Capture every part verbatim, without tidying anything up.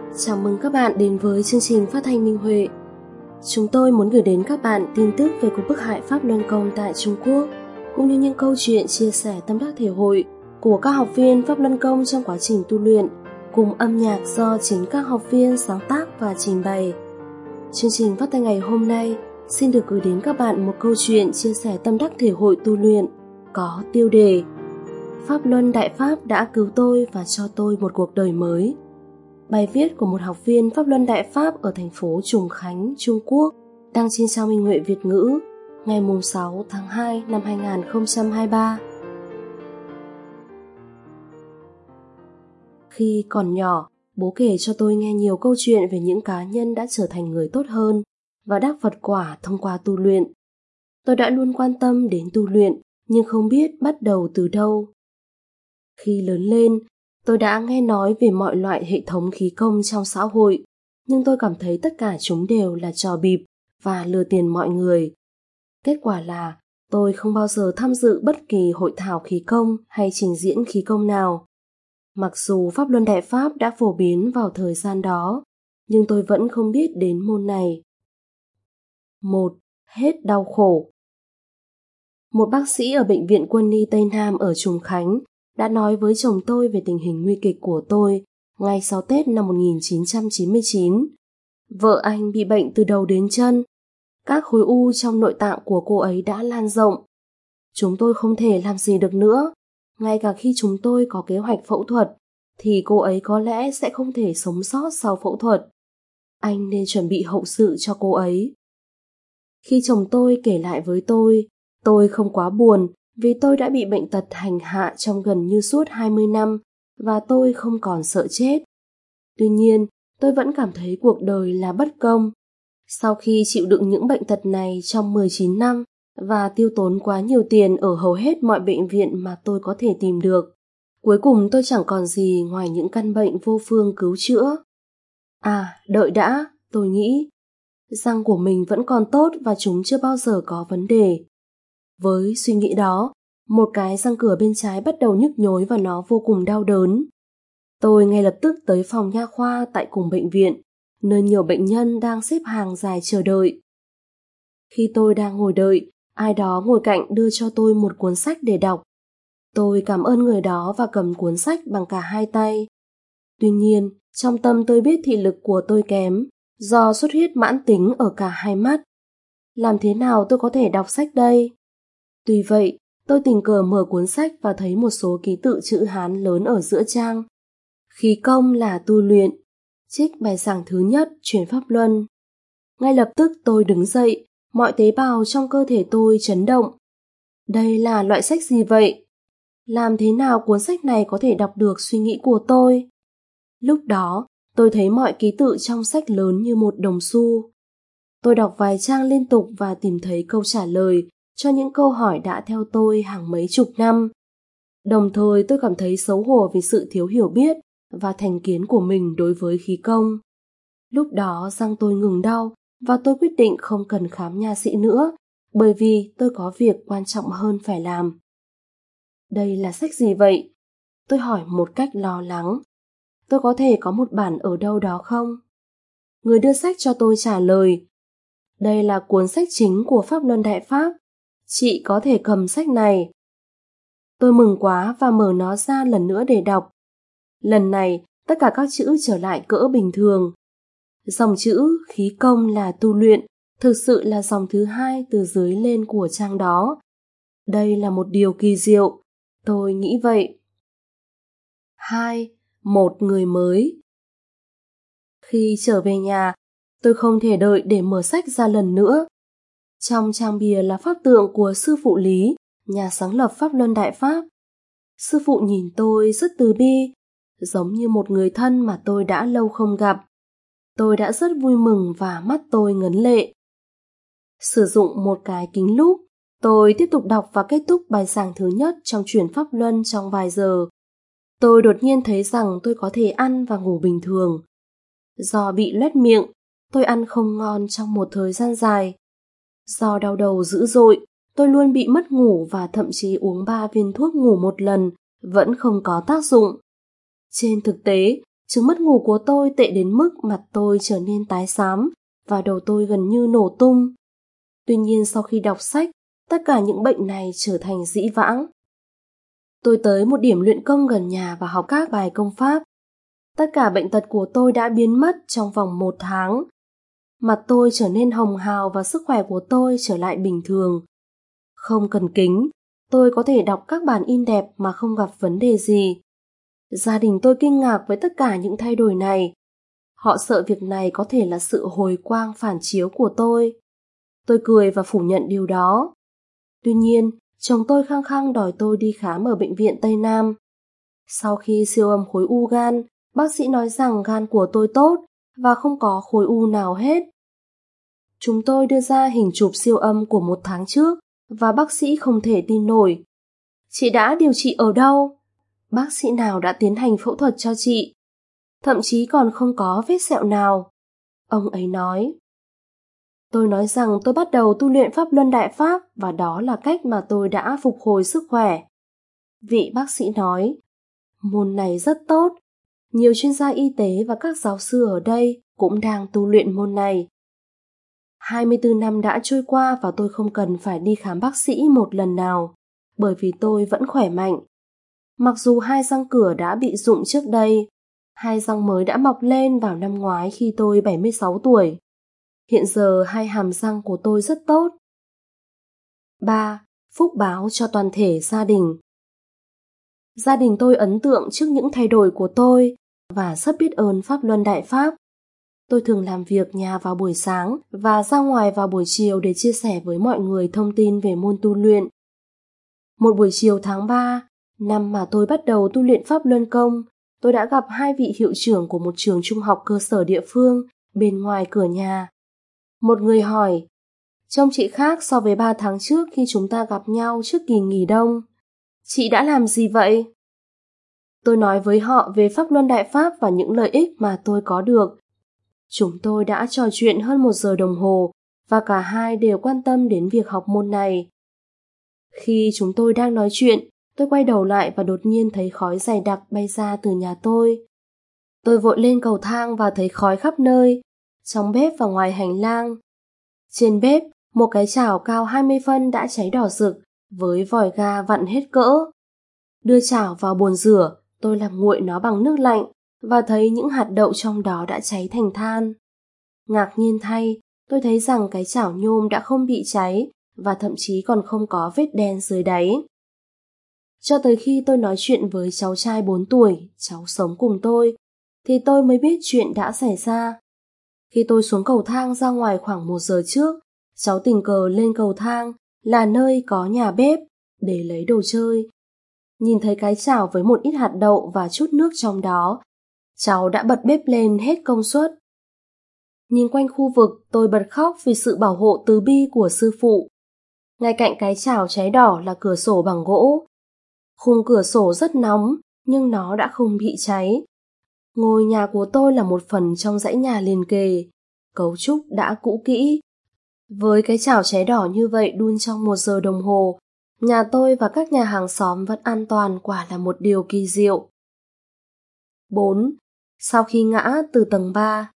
Chào mừng các bạn đến với chương trình phát thanh Minh Huệ. Chúng tôi muốn gửi đến các bạn tin tức về cuộc bức hại Pháp Luân Công tại Trung Quốc, cũng như những câu chuyện chia sẻ tâm đắc thể hội của các học viên Pháp Luân Công trong quá trình tu luyện, cùng âm nhạc do chính các học viên sáng tác và trình bày. Chương trình phát thanh ngày hôm nay xin được gửi đến các bạn một câu chuyện chia sẻ tâm đắc thể hội tu luyện có tiêu đề Pháp Luân Đại Pháp đã cứu tôi và cho tôi một cuộc đời mới. Bài viết của một học viên Pháp Luân Đại Pháp ở thành phố Trùng Khánh, Trung Quốc, đăng trên trang Minh Huệ Việt ngữ ngày sáu tháng hai năm hai nghìn không trăm hai mươi ba. Khi còn nhỏ, bố kể cho tôi nghe nhiều câu chuyện về những cá nhân đã trở thành người tốt hơn và đắc Phật quả thông qua tu luyện. Tôi đã luôn quan tâm đến tu luyện, nhưng không biết bắt đầu từ đâu. Khi lớn lên, tôi đã nghe nói về mọi loại hệ thống khí công trong xã hội, nhưng tôi cảm thấy tất cả chúng đều là trò bịp và lừa tiền mọi người. Kết quả là tôi không bao giờ tham dự bất kỳ hội thảo khí công hay trình diễn khí công nào. Mặc dù Pháp Luân Đại Pháp đã phổ biến vào thời gian đó, nhưng tôi vẫn không biết đến môn này. một. Hết đau khổ. Một bác sĩ ở Bệnh viện Quân y Tây Nam ở Trùng Khánh đã nói với chồng tôi về tình hình nguy kịch của tôi ngay sau Tết năm một nghìn chín trăm chín mươi chín. Vợ anh bị bệnh từ đầu đến chân. Các khối u trong nội tạng của cô ấy đã lan rộng. Chúng tôi không thể làm gì được nữa. Ngay cả khi chúng tôi có kế hoạch phẫu thuật, thì cô ấy có lẽ sẽ không thể sống sót sau phẫu thuật. Anh nên chuẩn bị hậu sự cho cô ấy. Khi chồng tôi kể lại với tôi, tôi không quá buồn vì tôi đã bị bệnh tật hành hạ trong gần như suốt hai mươi năm và tôi không còn sợ chết. Tuy nhiên, tôi vẫn cảm thấy cuộc đời là bất công. Sau khi chịu đựng những bệnh tật này trong mười chín năm và tiêu tốn quá nhiều tiền ở hầu hết mọi bệnh viện mà tôi có thể tìm được, cuối cùng tôi chẳng còn gì ngoài những căn bệnh vô phương cứu chữa. À, đợi đã, tôi nghĩ. Răng của mình vẫn còn tốt và chúng chưa bao giờ có vấn đề. Với suy nghĩ đó, một cái răng cửa bên trái bắt đầu nhức nhối và nó vô cùng đau đớn. Tôi ngay lập tức tới phòng nha khoa tại cùng bệnh viện, nơi nhiều bệnh nhân đang xếp hàng dài chờ đợi. Khi tôi đang ngồi đợi, ai đó ngồi cạnh đưa cho tôi một cuốn sách để đọc. Tôi cảm ơn người đó và cầm cuốn sách bằng cả hai tay. Tuy nhiên, trong tâm tôi biết thị lực của tôi kém, do xuất huyết mãn tính ở cả hai mắt. Làm thế nào tôi có thể đọc sách đây? Tuy vậy, tôi tình cờ mở cuốn sách và thấy một số ký tự chữ Hán lớn ở giữa trang. Khí công là tu luyện. Trích bài giảng thứ nhất Chuyển Pháp Luân. Ngay lập tức tôi đứng dậy, mọi tế bào trong cơ thể tôi chấn động. Đây là loại sách gì vậy? Làm thế nào cuốn sách này có thể đọc được suy nghĩ của tôi? Lúc đó, tôi thấy mọi ký tự trong sách lớn như một đồng xu. Tôi đọc vài trang liên tục và tìm thấy câu trả lời cho những câu hỏi đã theo tôi hàng mấy chục năm. Đồng thời tôi cảm thấy xấu hổ vì sự thiếu hiểu biết và thành kiến của mình đối với khí công. Lúc đó răng tôi ngừng đau và tôi quyết định không cần khám nha sĩ nữa, bởi vì tôi có việc quan trọng hơn phải làm. Đây là sách gì vậy? Tôi hỏi một cách lo lắng. Tôi có thể có một bản ở đâu đó không? Người đưa sách cho tôi trả lời. Đây là cuốn sách chính của Pháp Luân Đại Pháp. Chị có thể cầm sách này. Tôi mừng quá và mở nó ra lần nữa để đọc. Lần này, tất cả các chữ trở lại cỡ bình thường. Dòng chữ khí công là tu luyện thực sự là dòng thứ hai từ dưới lên của trang đó. Đây là một điều kỳ diệu. Tôi nghĩ vậy. hai. Một người mới. Khi trở về nhà, tôi không thể đợi để mở sách ra lần nữa. Trong trang bìa là pháp tượng của sư phụ Lý, nhà sáng lập Pháp Luân Đại Pháp. Sư phụ nhìn tôi rất từ bi, giống như một người thân mà tôi đã lâu không gặp. Tôi đã rất vui mừng và mắt tôi ngấn lệ. Sử dụng một cái kính lúp, tôi tiếp tục đọc và kết thúc bài giảng thứ nhất trong Chuyển Pháp Luân trong vài giờ. Tôi đột nhiên thấy rằng tôi có thể ăn và ngủ bình thường. Do bị loét miệng, tôi ăn không ngon trong một thời gian dài. Do đau đầu dữ dội, tôi luôn bị mất ngủ và thậm chí uống ba viên thuốc ngủ một lần vẫn không có tác dụng. Trên thực tế, Chứng mất ngủ của tôi tệ đến mức mặt tôi trở nên tái xám và đầu tôi gần như nổ tung. Tuy nhiên sau khi đọc sách, tất cả những bệnh này trở thành dĩ vãng. Tôi tới một điểm luyện công gần nhà và học các bài công pháp. Tất cả bệnh tật của tôi đã biến mất trong vòng một tháng. Mặt tôi trở nên hồng hào và sức khỏe của tôi trở lại bình thường. Không cần kính, tôi có thể đọc các bản in đẹp mà không gặp vấn đề gì. Gia đình tôi kinh ngạc với tất cả những thay đổi này. Họ sợ việc này có thể là sự hồi quang phản chiếu của tôi. Tôi cười và phủ nhận điều đó. Tuy nhiên, chồng tôi khăng khăng đòi tôi đi khám ở bệnh viện Tây Nam. Sau khi siêu âm khối u gan, bác sĩ nói rằng gan của tôi tốt và không có khối u nào hết. Chúng tôi đưa ra hình chụp siêu âm của một tháng trước và bác sĩ không thể tin nổi. Chị đã điều trị ở đâu? Bác sĩ nào đã tiến hành phẫu thuật cho chị? Thậm chí còn không có vết sẹo nào. Ông ấy nói. Tôi nói rằng tôi bắt đầu tu luyện Pháp Luân Đại Pháp và đó là cách mà tôi đã phục hồi sức khỏe. Vị bác sĩ nói, môn này rất tốt. Nhiều chuyên gia y tế và các giáo sư ở đây cũng đang tu luyện môn này. hai mươi tư năm đã trôi qua và tôi không cần phải đi khám bác sĩ một lần nào, bởi vì tôi vẫn khỏe mạnh. Mặc dù hai răng cửa đã bị rụng trước đây, hai răng mới đã mọc lên vào năm ngoái khi tôi bảy mươi sáu tuổi. Hiện giờ hai hàm răng của tôi rất tốt. ba. Phúc báo cho toàn thể gia đình. Gia đình tôi ấn tượng trước những thay đổi của tôi và rất biết ơn Pháp Luân Đại Pháp. Tôi thường làm việc nhà vào buổi sáng và ra ngoài vào buổi chiều để chia sẻ với mọi người thông tin về môn tu luyện. Một buổi chiều tháng ba, năm mà tôi bắt đầu tu luyện Pháp Luân Công, tôi đã gặp hai vị hiệu trưởng của một trường trung học cơ sở địa phương bên ngoài cửa nhà. Một người hỏi, trông chị khác so với ba tháng trước khi chúng ta gặp nhau trước kỳ nghỉ đông. Chị đã làm gì vậy? Tôi nói với họ về Pháp Luân Đại Pháp và những lợi ích mà tôi có được. Chúng tôi đã trò chuyện hơn một giờ đồng hồ và cả hai đều quan tâm đến việc học môn này. Khi chúng tôi đang nói chuyện, tôi quay đầu lại và đột nhiên thấy khói dày đặc bay ra từ nhà tôi. Tôi vội lên cầu thang và thấy khói khắp nơi, trong bếp và ngoài hành lang. Trên bếp, một cái chảo cao hai mươi phân đã cháy đỏ rực với vòi ga vặn hết cỡ. Đưa chảo vào bồn rửa, tôi làm nguội nó bằng nước lạnh và thấy những hạt đậu trong đó đã cháy thành than. Ngạc nhiên thay, tôi thấy rằng cái chảo nhôm đã không bị cháy và thậm chí còn không có vết đen dưới đáy. Cho tới khi tôi nói chuyện với cháu trai bốn tuổi, cháu sống cùng tôi, thì tôi mới biết chuyện đã xảy ra. Khi tôi xuống cầu thang ra ngoài khoảng một giờ trước, cháu tình cờ lên cầu thang là nơi có nhà bếp để lấy đồ chơi. Nhìn thấy cái chảo với một ít hạt đậu và chút nước trong đó, cháu đã bật bếp lên hết công suất. Nhìn quanh khu vực, tôi bật khóc vì sự bảo hộ từ bi của sư phụ. Ngay cạnh cái chảo cháy đỏ là cửa sổ bằng gỗ. Khung cửa sổ rất nóng, nhưng nó đã không bị cháy. Ngôi nhà của tôi là một phần trong dãy nhà liền kề, cấu trúc đã cũ kỹ. Với cái chảo cháy đỏ như vậy đun trong một giờ đồng hồ, nhà tôi và các nhà hàng xóm vẫn an toàn, quả là một điều kỳ diệu. bốn. Sau khi ngã từ tầng ba.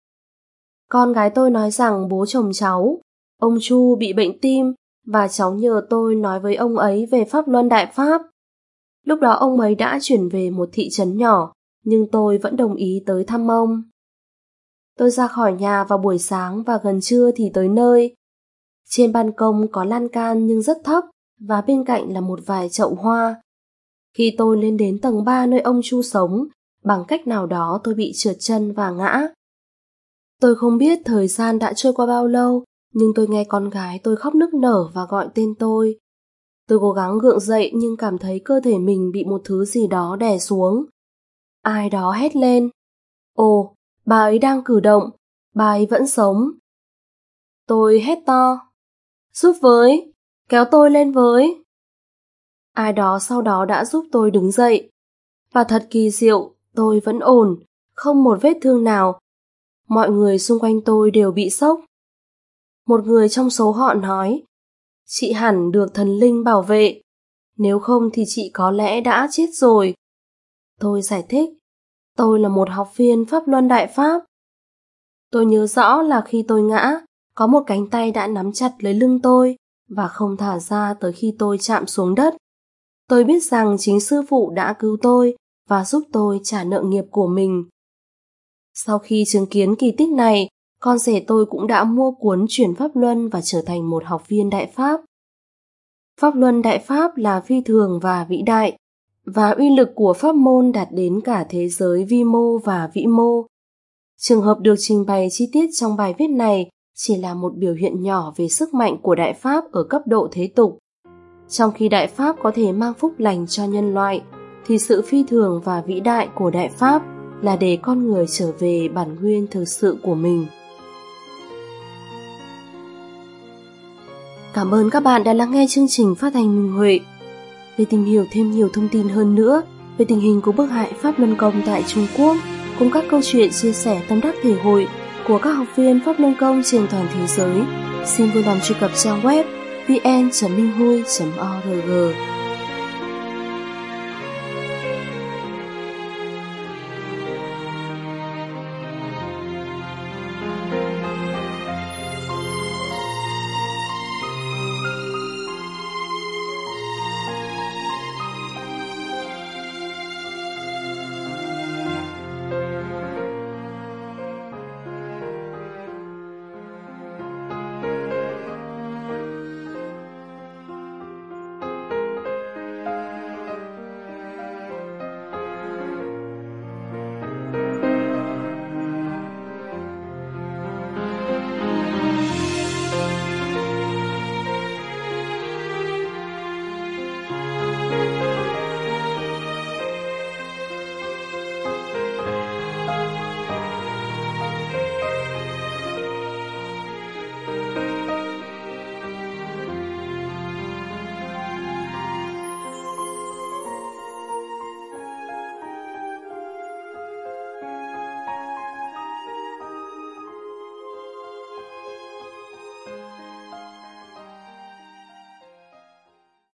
Con gái tôi nói rằng bố chồng cháu, ông Chu bị bệnh tim và cháu nhờ tôi nói với ông ấy về Pháp Luân Đại Pháp. Lúc đó ông ấy đã chuyển về một thị trấn nhỏ, nhưng tôi vẫn đồng ý tới thăm ông. Tôi ra khỏi nhà vào buổi sáng và gần trưa thì tới nơi. Trên ban công có lan can nhưng rất thấp và bên cạnh là một vài chậu hoa. Khi tôi lên đến tầng ba nơi ông Chu sống, bằng cách nào đó tôi bị trượt chân và ngã. Tôi không biết thời gian đã trôi qua bao lâu, nhưng tôi nghe con gái tôi khóc nức nở và gọi tên tôi. Tôi cố gắng gượng dậy nhưng cảm thấy cơ thể mình bị một thứ gì đó đè xuống. Ai đó hét lên. Ồ, bà ấy đang cử động, bà ấy vẫn sống. Tôi hét to. Giúp với, kéo tôi lên với. Ai đó sau đó đã giúp tôi đứng dậy. Và thật kỳ diệu, tôi vẫn ổn, không một vết thương nào. Mọi người xung quanh tôi đều bị sốc. Một người trong số họ nói, chị hẳn được thần linh bảo vệ, nếu không thì chị có lẽ đã chết rồi. Tôi giải thích, Tôi là một học viên Pháp Luân Đại Pháp. Tôi nhớ rõ là khi tôi ngã, có một cánh tay đã nắm chặt lấy lưng tôi và không thả ra tới khi tôi chạm xuống đất. Tôi biết rằng chính sư phụ đã cứu tôi và giúp tôi trả nợ nghiệp của mình. Sau khi chứng kiến kỳ tích này, con rể tôi cũng đã mua cuốn Chuyển Pháp Luân và trở thành một học viên Đại Pháp. Pháp Luân Đại Pháp là phi thường và vĩ đại, và uy lực của pháp môn đạt đến cả thế giới vi mô và vĩ mô. Trường hợp được trình bày chi tiết trong bài viết này chỉ là một biểu hiện nhỏ về sức mạnh của Đại Pháp ở cấp độ thế tục. Trong khi Đại Pháp có thể mang phúc lành cho nhân loại, thì sự phi thường và vĩ đại của Đại Pháp là để con người trở về bản nguyên thực sự của mình. Cảm ơn các bạn đã lắng nghe chương trình phát thanh Minh Huệ. Để tìm hiểu thêm nhiều thông tin hơn nữa về tình hình của bức hại Pháp Luân Công tại Trung Quốc, cùng các câu chuyện chia sẻ tâm đắc thể hội của các học viên Pháp Luân Công trên toàn thế giới, xin vui lòng truy cập trang web vê en chấm minh hui chấm org.